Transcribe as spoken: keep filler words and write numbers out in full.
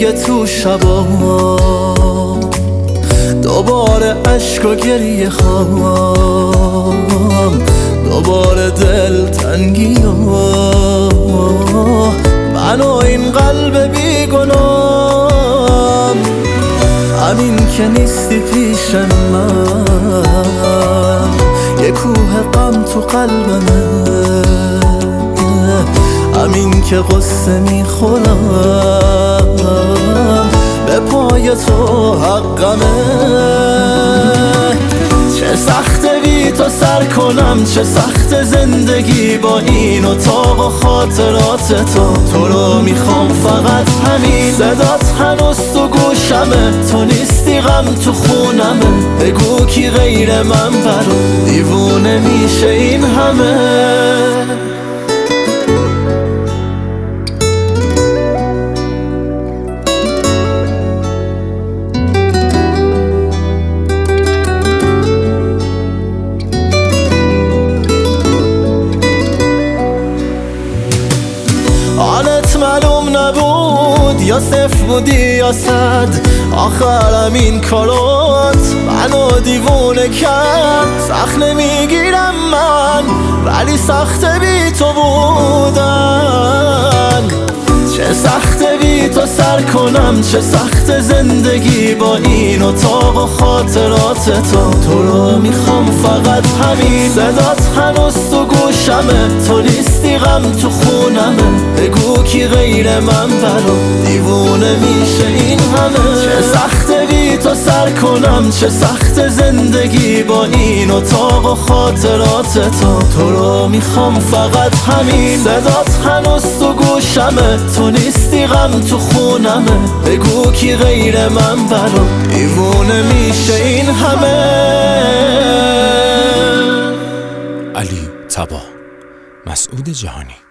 دیگه تو شبا دوباره عشق و گریه خواهم، دوباره دل تنگی ها من و این قلب بیگنام. همین که نیستی پیش من یه کوه غم تو قلبمه، همین که قصه میخورم به پای تو حقمه. چه سخته بی تو سر کنم، چه سخت زندگی با این اتاق و خاطرات تو. تو رو میخوام فقط همین، صدات هنوز تو گوشمه، تو نیستی غم تو خونمه. بگو کی غیر من برا دیوونه میشه این همه. حالت معلوم نبود یا صفر بودی یا صد، آخرم این کارات منو دیوونه کرد. سخت نمیگیرم من ولی سخته بی تو بودن. چه سخته بی تو سر کنم، چه سخت زندگی با این اتاق و خاطرات تو. تو رو میخوام فقط همین، صدات هنوز تو گوشمه، تو نیستی غم تو خونمه. بگو کی غیر من برا دیوونه میشه این همه. چه سخته بی تو سر کنم، چه سخت زندگی با این اتاق و خاطرات تو. تو رو میخوام فقط همین، صدات هنوز تو گوشمه، تو نیستی غم تو خونمه. بگو کی غیر من برا دیوونه میشه این همه. علی طبا، مسعود جهانی.